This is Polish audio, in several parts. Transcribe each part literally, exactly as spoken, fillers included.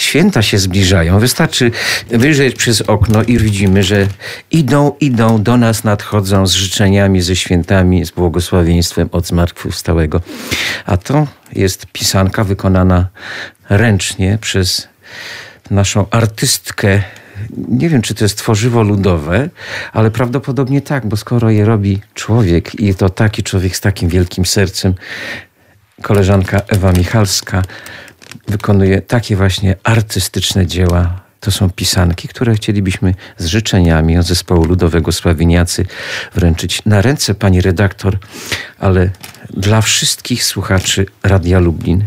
święta się zbliżają. Wystarczy wyjrzeć przez okno i widzimy, że idą, idą, do nas nadchodzą z życzeniami, ze świętami, z błogosławieństwem od zmartwychwstałego. A to jest pisanka wykonana ręcznie przez naszą artystkę. Nie wiem, czy to jest tworzywo ludowe, ale prawdopodobnie tak, bo skoro je robi człowiek i to taki człowiek z takim wielkim sercem, koleżanka Ewa Michalska wykonuje takie właśnie artystyczne dzieła. To są pisanki, które chcielibyśmy z życzeniami od zespołu ludowego Sławiniacy wręczyć na ręce pani redaktor, ale dla wszystkich słuchaczy Radia Lublin.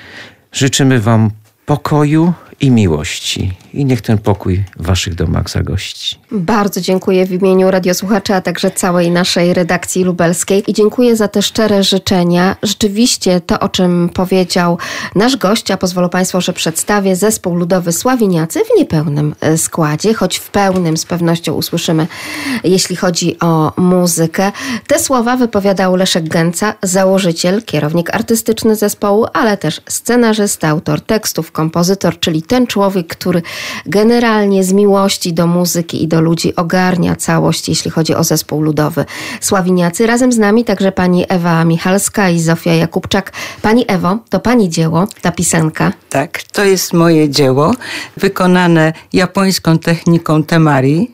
Życzymy wam pokoju i miłości. I niech ten pokój w waszych domach zagości. Bardzo dziękuję w imieniu radiosłuchaczy, a także całej naszej redakcji lubelskiej. I dziękuję za te szczere życzenia. Rzeczywiście to, o czym powiedział nasz gość, a pozwolą państwo, że przedstawię zespół ludowy Sławiniacy w niepełnym składzie, choć w pełnym z pewnością usłyszymy, jeśli chodzi o muzykę. Te słowa wypowiadał Leszek Gęca, założyciel, kierownik artystyczny zespołu, ale też scenarzysta, autor tekstów, kompozytor, czyli ten człowiek, który generalnie z miłości do muzyki i do ludzi ogarnia całość, jeśli chodzi o zespół ludowy Sławiniacy. Razem z nami także pani Ewa Michalska i Zofia Jakubczak. Pani Ewo, to pani dzieło, ta pisanka? Tak, to jest moje dzieło, wykonane japońską techniką temari,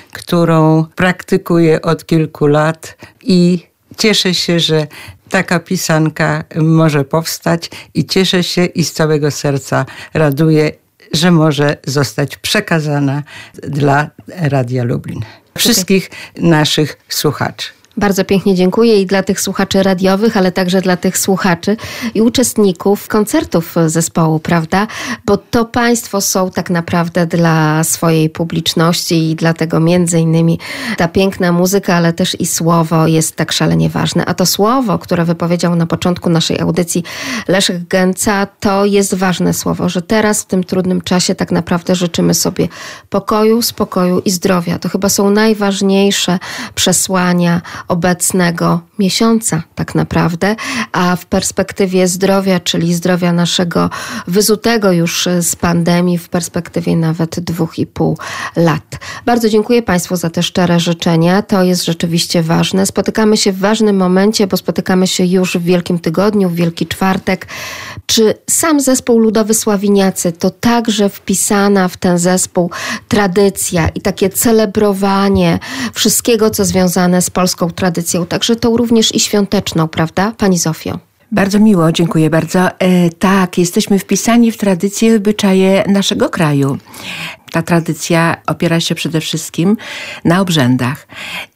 którą praktykuję od kilku lat i cieszę się, że taka pisanka może powstać i cieszę się i z całego serca raduję, że może zostać przekazana dla Radia Lublin. Wszystkich naszych słuchaczy. Bardzo pięknie dziękuję i dla tych słuchaczy radiowych, ale także dla tych słuchaczy i uczestników koncertów zespołu, prawda? Bo to państwo są tak naprawdę dla swojej publiczności i dlatego między innymi ta piękna muzyka, ale też i słowo jest tak szalenie ważne. A to słowo, które wypowiedział na początku naszej audycji Leszek Gęca, to jest ważne słowo, że teraz w tym trudnym czasie tak naprawdę życzymy sobie pokoju, spokoju i zdrowia. To chyba są najważniejsze przesłania obecnego miesiąca tak naprawdę, a w perspektywie zdrowia, czyli zdrowia naszego wyzutego już z pandemii, w perspektywie nawet dwóch i pół lat. Bardzo dziękuję państwu za te szczere życzenia. To jest rzeczywiście ważne. Spotykamy się w ważnym momencie, bo spotykamy się już w Wielkim Tygodniu, w Wielki Czwartek. Czy sam zespół ludowy Sławiniacy to także wpisana w ten zespół tradycja i takie celebrowanie wszystkiego, co związane z polską tradycją, także tą również i świąteczną, prawda, pani Zofio? Bardzo miło, dziękuję bardzo. E, tak, jesteśmy wpisani w tradycje i obyczaje naszego kraju. Ta tradycja opiera się przede wszystkim na obrzędach.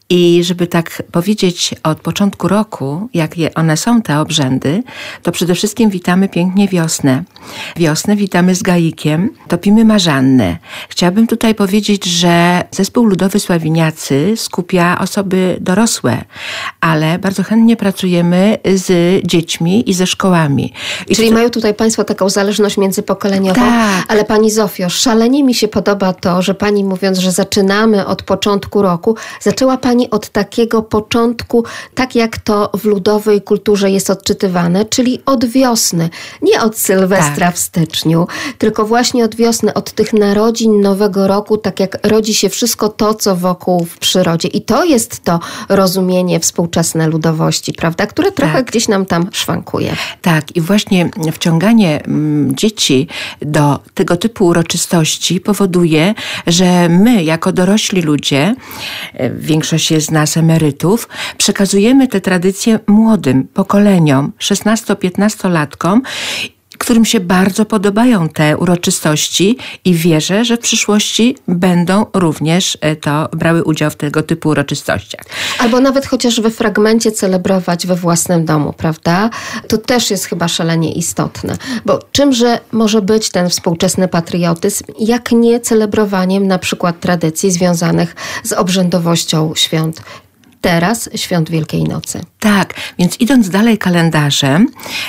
I żeby tak powiedzieć od początku roku, jakie one są te obrzędy, to przede wszystkim witamy pięknie wiosnę. Wiosnę witamy z gaikiem, topimy marzannę. Chciałabym tutaj powiedzieć, że zespół ludowy Sławiniacy skupia osoby dorosłe, ale bardzo chętnie pracujemy z dziećmi i ze szkołami. I Czyli to... mają tutaj państwo taką zależność międzypokoleniową, tak. Ale pani Zofio, szalenie mi się podoba to, że pani mówiąc, że zaczynamy od początku roku, zaczęła pani od takiego początku, tak jak to w ludowej kulturze jest odczytywane, czyli od wiosny. Nie od Sylwestra tak. w styczniu, tylko właśnie od wiosny, od tych narodzin Nowego Roku, tak jak rodzi się wszystko to, co wokół w przyrodzie. I to jest to rozumienie współczesne ludowości, prawda? Które trochę tak. gdzieś nam tam szwankuje. Tak, i właśnie wciąganie m, dzieci do tego typu uroczystości powoduje, że my, jako dorośli ludzie, większość z nas emerytów, przekazujemy te tradycje młodym pokoleniom, szesnasto-piętnastolatkom, którym się bardzo podobają te uroczystości i wierzę, że w przyszłości będą również to brały udział w tego typu uroczystościach. Albo nawet chociaż we fragmencie celebrować we własnym domu, prawda? To też jest chyba szalenie istotne. Bo czymże może być ten współczesny patriotyzm, jak nie celebrowaniem na przykład tradycji związanych z obrzędowością świąt. Teraz świąt Wielkiej Nocy. Tak, więc idąc dalej kalendarzem,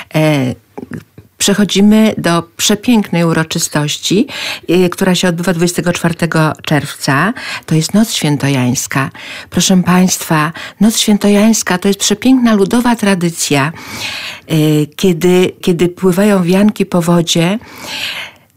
e, przechodzimy do przepięknej uroczystości, yy, która się odbywa dwudziestego czwartego czerwca. To jest Noc Świętojańska. Proszę Państwa, Noc Świętojańska to jest przepiękna ludowa tradycja, yy, kiedy, kiedy pływają wianki po wodzie.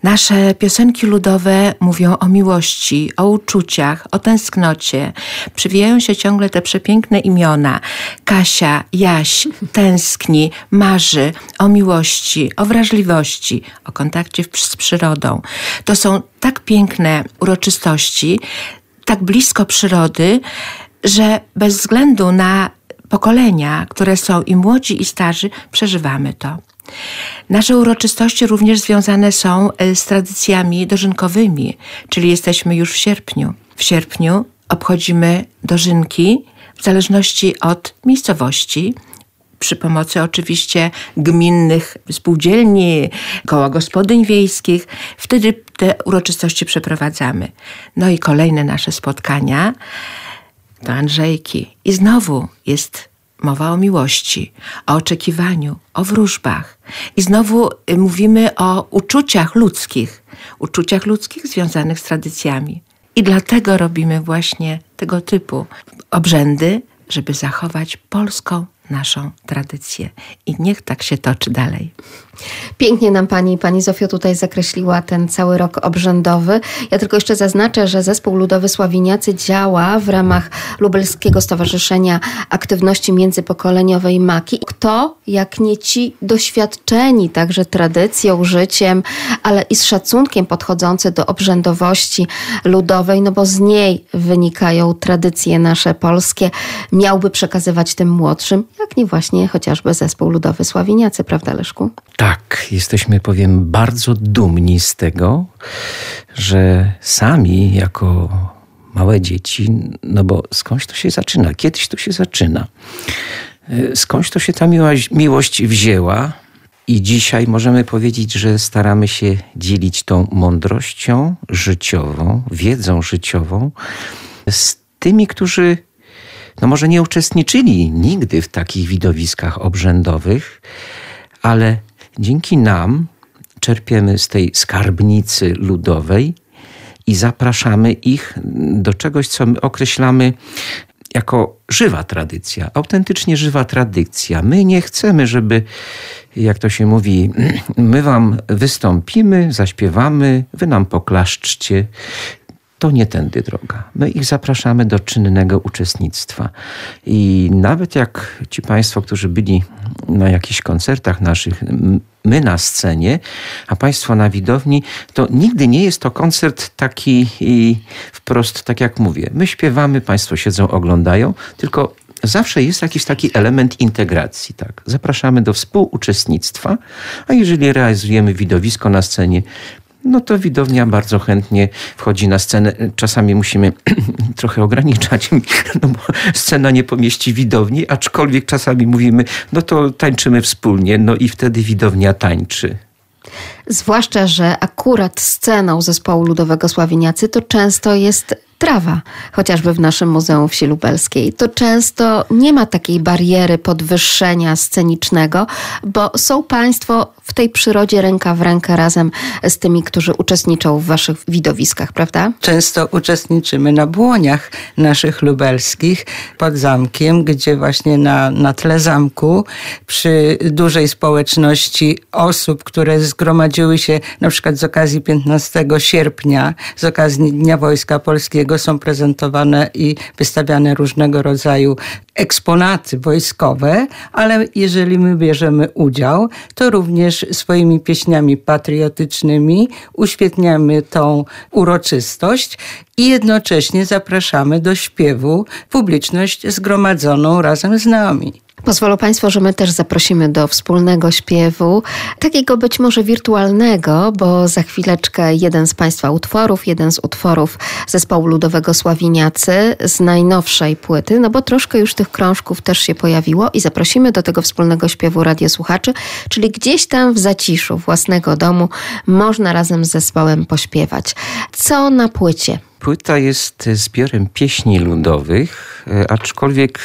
Nasze piosenki ludowe mówią o miłości, o uczuciach, o tęsknocie. Przywijają się ciągle te przepiękne imiona. Kasia, Jaś, tęskni, marzy o miłości, o wrażliwości, o kontakcie z przyrodą. To są tak piękne uroczystości, tak blisko przyrody, że bez względu na pokolenia, które są i młodzi, i starzy, przeżywamy to. Nasze uroczystości również związane są z tradycjami dożynkowymi, czyli jesteśmy już w sierpniu. W sierpniu obchodzimy dożynki w zależności od miejscowości, przy pomocy oczywiście gminnych spółdzielni, koła gospodyń wiejskich. Wtedy te uroczystości przeprowadzamy. No i kolejne nasze spotkania to Andrzejki. I znowu jest mowa o miłości, o oczekiwaniu, o wróżbach. I znowu mówimy o uczuciach ludzkich, uczuciach ludzkich związanych z tradycjami. I dlatego robimy właśnie tego typu obrzędy, żeby zachować polską naszą tradycję. I niech tak się toczy dalej. Pięknie nam pani, pani Zofio tutaj zakreśliła ten cały rok obrzędowy. Ja tylko jeszcze zaznaczę, że Zespół Ludowy Sławiniacy działa w ramach Lubelskiego Stowarzyszenia Aktywności Międzypokoleniowej Maki. Kto, jak nie ci doświadczeni także tradycją, życiem, ale i z szacunkiem podchodzący do obrzędowości ludowej, no bo z niej wynikają tradycje nasze polskie, miałby przekazywać tym młodszym, jak nie właśnie chociażby Zespół Ludowy Sławiniacy, prawda Leszku? Tak, jesteśmy, powiem, bardzo dumni z tego, że sami jako małe dzieci, no bo skądś to się zaczyna, kiedyś to się zaczyna. Skądś to się ta miłość, miłość wzięła i dzisiaj możemy powiedzieć, że staramy się dzielić tą mądrością życiową, wiedzą życiową z tymi, którzy no może nie uczestniczyli nigdy w takich widowiskach obrzędowych, ale dzięki nam czerpiemy z tej skarbnicy ludowej i zapraszamy ich do czegoś, co my określamy jako żywa tradycja, autentycznie żywa tradycja. My nie chcemy, żeby, jak to się mówi, my wam wystąpimy, zaśpiewamy, wy nam poklaszczcie. To nie tędy droga. My ich zapraszamy do czynnego uczestnictwa. I nawet jak ci państwo, którzy byli na jakichś koncertach naszych, my na scenie, a państwo na widowni, to nigdy nie jest to koncert taki i wprost, tak jak mówię. My śpiewamy, państwo siedzą, oglądają, tylko zawsze jest jakiś taki element integracji. Tak? Zapraszamy do współuczestnictwa, a jeżeli realizujemy widowisko na scenie, no to widownia bardzo chętnie wchodzi na scenę. Czasami musimy trochę ograniczać, no bo scena nie pomieści widowni, aczkolwiek czasami mówimy, no to tańczymy wspólnie, no i wtedy widownia tańczy. Zwłaszcza, że akurat sceną Zespołu Ludowego Sławiniacy to często jest trawa, chociażby w naszym Muzeum Wsi Lubelskiej. To często nie ma takiej bariery podwyższenia scenicznego, bo są państwo w tej przyrodzie ręka w rękę razem z tymi, którzy uczestniczą w waszych widowiskach, prawda? Często uczestniczymy na błoniach naszych lubelskich pod zamkiem, gdzie właśnie na, na tle zamku przy dużej społeczności osób, które zgromadziły się na przykład z okazji piętnastego sierpnia, z okazji Dnia Wojska Polskiego, są prezentowane i wystawiane różnego rodzaju eksponaty wojskowe, ale jeżeli my bierzemy udział, to również swoimi pieśniami patriotycznymi uświetniamy tą uroczystość i jednocześnie zapraszamy do śpiewu publiczność zgromadzoną razem z nami. Pozwolą państwo, że my też zaprosimy do wspólnego śpiewu, takiego być może wirtualnego, bo za chwileczkę jeden z państwa utworów, jeden z utworów Zespołu Ludowego Sławiniacy z najnowszej płyty, no bo troszkę już tych krążków też się pojawiło i zaprosimy do tego wspólnego śpiewu radiosłuchaczy, czyli gdzieś tam w zaciszu własnego domu można razem z zespołem pośpiewać. Co na płycie? Płyta jest zbiorem pieśni ludowych, aczkolwiek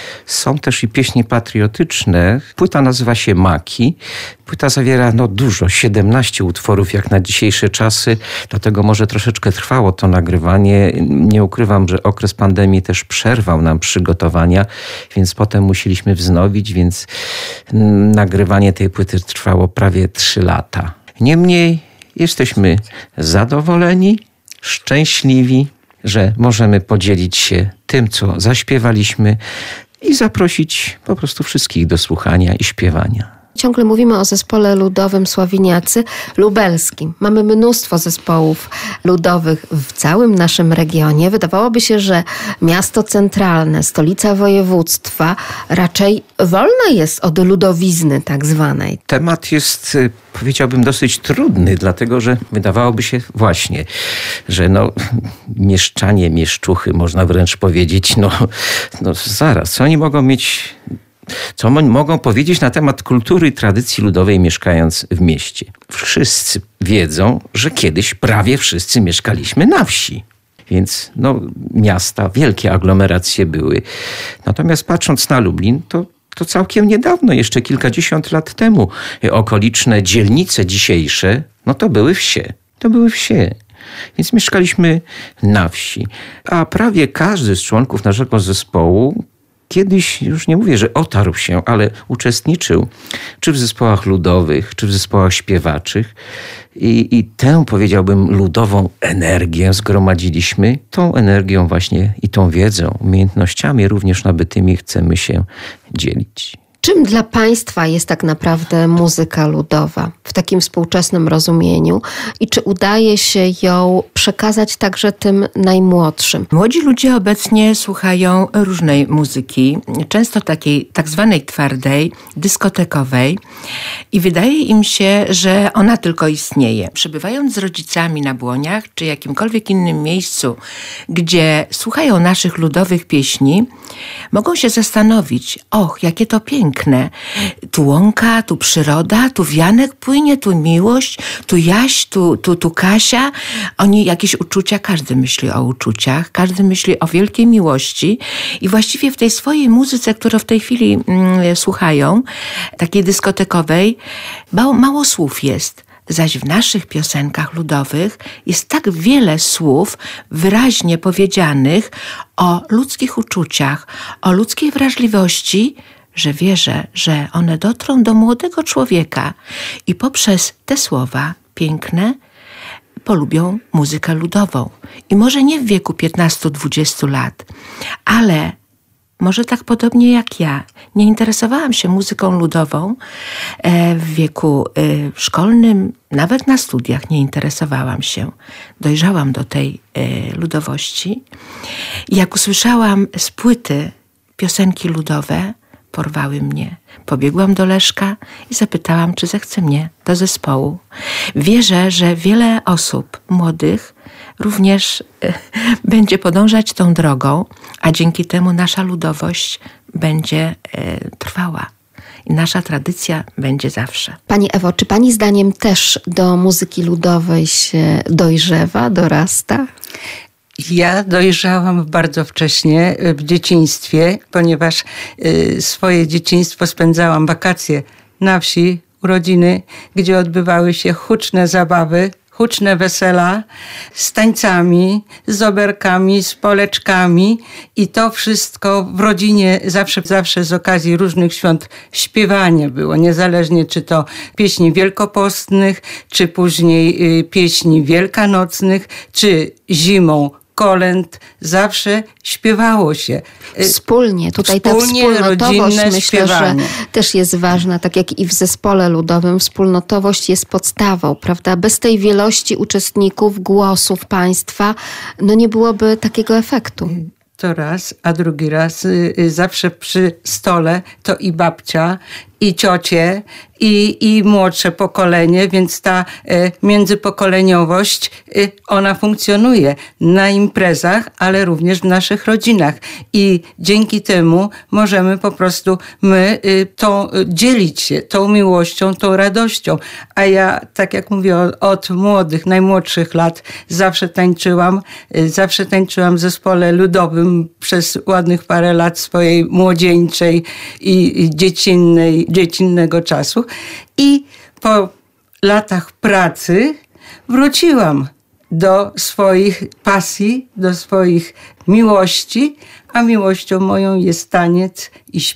są też i pieśni patriotyczne. Płyta nazywa się Maki. Płyta zawiera no dużo, siedemnaście utworów jak na dzisiejsze czasy, dlatego może troszeczkę trwało to nagrywanie. Nie ukrywam, że okres pandemii też przerwał nam przygotowania, więc potem musieliśmy wznowić, więc nagrywanie tej płyty trwało prawie trzy lata. Niemniej jesteśmy zadowoleni, szczęśliwi, że możemy podzielić się tym, co zaśpiewaliśmy i zaprosić po prostu wszystkich do słuchania i śpiewania. Ciągle mówimy o zespole ludowym Sławiniacy lubelskim. Mamy mnóstwo zespołów ludowych w całym naszym regionie. Wydawałoby się, że miasto centralne, stolica województwa raczej wolne jest od ludowizny tak zwanej. Temat jest, powiedziałbym, dosyć trudny, dlatego że wydawałoby się właśnie, że no, mieszczanie, mieszczuchy, można wręcz powiedzieć, no, no zaraz, co oni mogą mieć... Co mogą powiedzieć na temat kultury i tradycji ludowej mieszkając w mieście? Wszyscy wiedzą, że kiedyś prawie wszyscy mieszkaliśmy na wsi. Więc no, miasta, wielkie aglomeracje były. Natomiast patrząc na Lublin, to, to całkiem niedawno, jeszcze kilkadziesiąt lat temu, okoliczne dzielnice dzisiejsze, no to były wsie. To były wsie. Więc mieszkaliśmy na wsi. A prawie każdy z członków naszego zespołu kiedyś, już nie mówię, że otarł się, ale uczestniczył czy w zespołach ludowych, czy w zespołach śpiewaczych i, i tę, powiedziałbym, ludową energię zgromadziliśmy. Tą energią właśnie i tą wiedzą, umiejętnościami również nabytymi chcemy się dzielić. Czym dla Państwa jest tak naprawdę muzyka ludowa w takim współczesnym rozumieniu i czy udaje się ją przekazać także tym najmłodszym? Młodzi ludzie obecnie słuchają różnej muzyki, często takiej tak zwanej twardej, dyskotekowej i wydaje im się, że ona tylko istnieje. Przebywając z rodzicami na Błoniach czy jakimkolwiek innym miejscu, gdzie słuchają naszych ludowych pieśni, mogą się zastanowić, och, jakie to piękne. Tu łąka, tu przyroda, tu wianek płynie, tu miłość, tu Jaś, tu, tu, tu Kasia. Oni jakieś uczucia, każdy myśli o uczuciach, każdy myśli o wielkiej miłości i właściwie w tej swojej muzyce, którą w tej chwili mm, słuchają, takiej dyskotekowej, mało, mało słów jest. Zaś w naszych piosenkach ludowych jest tak wiele słów wyraźnie powiedzianych o ludzkich uczuciach, o ludzkiej wrażliwości, że wierzę, że one dotrą do młodego człowieka i poprzez te słowa piękne polubią muzykę ludową. I może nie w wieku piętnastu dwudziestu lat, ale może tak podobnie jak ja. Nie interesowałam się muzyką ludową w wieku szkolnym, nawet na studiach nie interesowałam się. Dojrzałam do tej ludowości. I jak usłyszałam z płyty piosenki ludowe, porwały mnie. Pobiegłam do Leszka i zapytałam, czy zechce mnie do zespołu. Wierzę, że wiele osób młodych również e, będzie podążać tą drogą, a dzięki temu nasza ludowość będzie e, trwała. I nasza tradycja będzie zawsze. Pani Ewo, czy Pani zdaniem też do muzyki ludowej się dojrzewa, dorasta? Ja dojrzałam bardzo wcześnie w dzieciństwie, ponieważ swoje dzieciństwo spędzałam wakacje na wsi, urodziny, gdzie odbywały się huczne zabawy, huczne wesela z tańcami, z oberkami, z poleczkami i to wszystko w rodzinie zawsze, zawsze z okazji różnych świąt śpiewanie było, niezależnie czy to pieśni wielkopostnych, czy później pieśni wielkanocnych, czy zimą kolęd, zawsze śpiewało się. Wspólnie. Tutaj Wspólnie, ta wspólnotowość myślę, śpiewanie. że też jest ważna, tak jak i w zespole ludowym. Wspólnotowość jest podstawą, prawda? Bez tej wielości uczestników, głosów państwa, no nie byłoby takiego efektu. To raz, a drugi raz y, y, zawsze przy stole to i babcia, i ciocie, i, i młodsze pokolenie, więc ta y, międzypokoleniowość, y, ona funkcjonuje na imprezach, ale również w naszych rodzinach. I dzięki temu możemy po prostu my y, tą, y, dzielić się tą miłością, tą radością. A ja, tak jak mówię, od, od młodych, najmłodszych lat zawsze tańczyłam, y, zawsze tańczyłam w zespole ludowym przez ładnych parę lat swojej młodzieńczej i, i dziecinnej dziecinnego czasu i po latach pracy wróciłam do swoich pasji, do swoich miłości, a miłością moją jest taniec i śpiew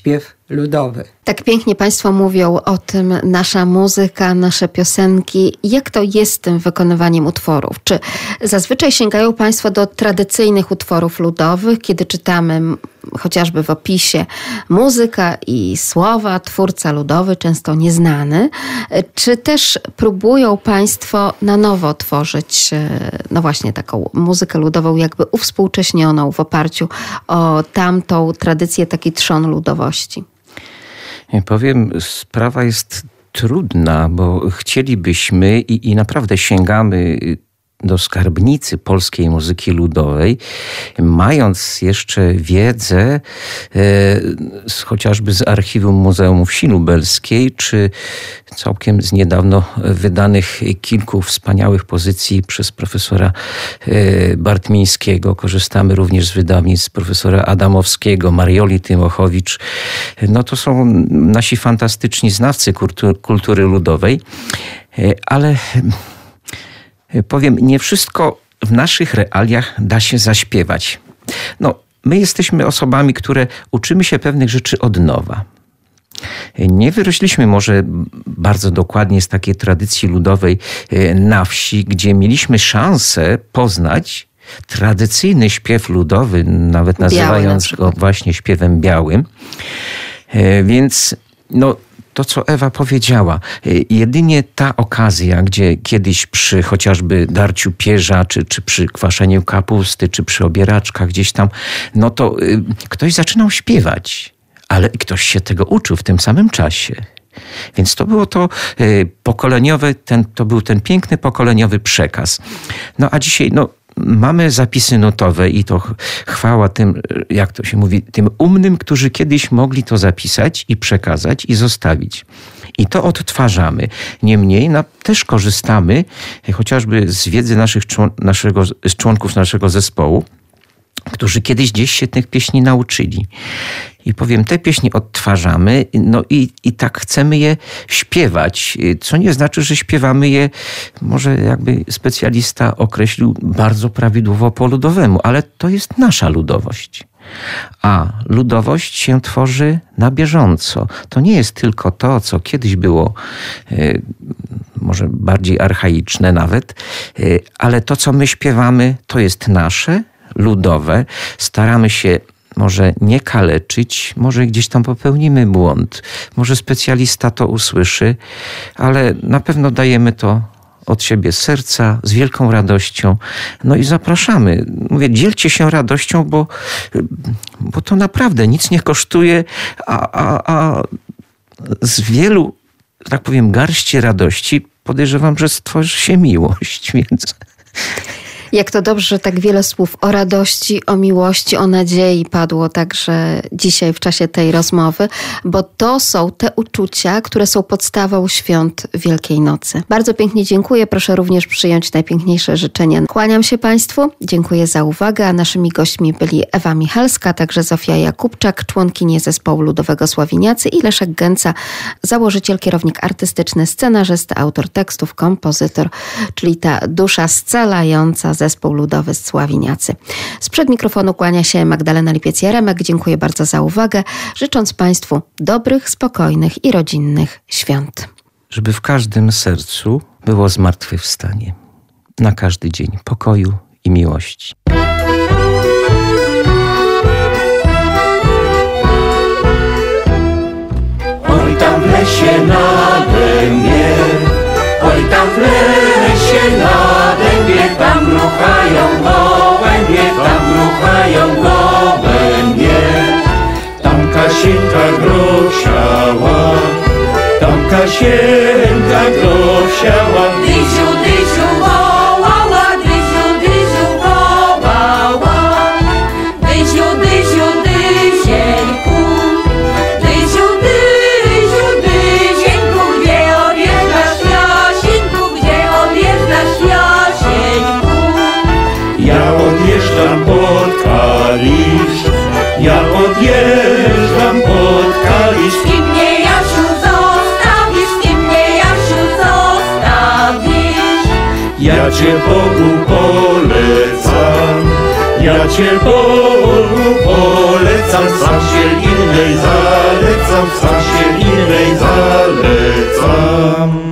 ludowe. Tak pięknie Państwo mówią o tym, nasza muzyka, nasze piosenki. Jak to jest z tym wykonywaniem utworów? Czy zazwyczaj sięgają Państwo do tradycyjnych utworów ludowych, kiedy czytamy chociażby w opisie muzyka i słowa, twórca ludowy, często nieznany? Czy też próbują Państwo na nowo tworzyć, no właśnie, taką muzykę ludową, jakby uwspółcześnioną w oparciu o tamtą tradycję, taki trzon ludowości? Powiem, sprawa jest trudna, bo chcielibyśmy i, i naprawdę sięgamy do skarbnicy polskiej muzyki ludowej, mając jeszcze wiedzę e, z, chociażby z archiwum Muzeum Wsi Lubelskiej, czy całkiem z niedawno wydanych kilku wspaniałych pozycji przez profesora e, Bartmińskiego. Korzystamy również z wydawnictw profesora Adamowskiego, Marioli Tymochowicz. No to są nasi fantastyczni znawcy kultury, kultury ludowej, e, ale powiem, nie wszystko w naszych realiach da się zaśpiewać. No, my jesteśmy osobami, które uczymy się pewnych rzeczy od nowa. Nie wyrośliśmy może bardzo dokładnie z takiej tradycji ludowej na wsi, gdzie mieliśmy szansę poznać tradycyjny śpiew ludowy, nawet nazywając go właśnie śpiewem białym. Więc no, to, co Ewa powiedziała, jedynie ta okazja, gdzie kiedyś przy chociażby darciu pierza, czy, czy przy kwaszeniu kapusty, czy przy obieraczkach gdzieś tam, no to ktoś zaczynał śpiewać, ale ktoś się tego uczył w tym samym czasie. Więc to było to pokoleniowe, ten, to był ten piękny pokoleniowy przekaz. No a dzisiaj, no, mamy zapisy notowe i to chwała tym, jak to się mówi, tym umnym, którzy kiedyś mogli to zapisać i przekazać i zostawić. I to odtwarzamy. Niemniej no, też korzystamy chociażby z wiedzy naszych człon- naszego, z członków naszego zespołu, którzy kiedyś gdzieś się tych pieśni nauczyli. I powiem, te pieśni odtwarzamy, no i, i tak chcemy je śpiewać, co nie znaczy, że śpiewamy je, może jakby specjalista określił, bardzo prawidłowo po ludowemu, ale to jest nasza ludowość. A ludowość się tworzy na bieżąco. To nie jest tylko to, co kiedyś było y, może bardziej archaiczne nawet, y, ale to, co my śpiewamy, to jest nasze, ludowe. Staramy się może nie kaleczyć, może gdzieś tam popełnimy błąd, może specjalista to usłyszy, ale na pewno dajemy to od siebie z serca, z wielką radością. No i zapraszamy. Mówię, dzielcie się radością, bo, bo to naprawdę nic nie kosztuje, a, a, a z wielu, tak powiem, garści radości podejrzewam, że stworzy się miłość, więc... Jak to dobrze, że tak wiele słów o radości, o miłości, o nadziei padło także dzisiaj w czasie tej rozmowy, bo to są te uczucia, które są podstawą świąt Wielkiej Nocy. Bardzo pięknie dziękuję. Proszę również przyjąć najpiękniejsze życzenia. Kłaniam się Państwu. Dziękuję za uwagę. A naszymi gośćmi byli Ewa Michalska, także Zofia Jakubczak, członkinie zespołu ludowego Sławiniacy i Leszek Gęca, założyciel, kierownik artystyczny, scenarzysta, autor tekstów, kompozytor, czyli ta dusza scalająca zespół ludowy Sławiniacy. Sprzed mikrofonu kłania się Magdalena Lipiec-Jaremek. Dziękuję bardzo za uwagę, życząc Państwu dobrych, spokojnych i rodzinnych świąt. Żeby w każdym sercu było zmartwychwstanie. Na każdy dzień pokoju i miłości. Oj tam w lesie na dębie, oj tam w lesie na dębie, tam gruchają gołębie, tam gruchają gołębie. Tam Kasienka grosiała, tam Kasienka grosiała. Dysiu, dysiu, wołała, dysiu, dysiu, wołała. Dysiu, dysiu, dysieńku, dysiu, dysiu, dysieńku, gdzie odjeżdżasz, Jasieńku, gdzie odjeżdżasz, Jasieńku? Ja odjeżdżam pod Kalisz, ja odjeżdżam pod Kalisz. Ty mnie, Jasiu, zostawisz, ty mnie, Jasiu, zostawisz. Ja Cię Bogu polecam, Ja cię Bogu polecam, sam się innej zalecam, sam się innej zalecam.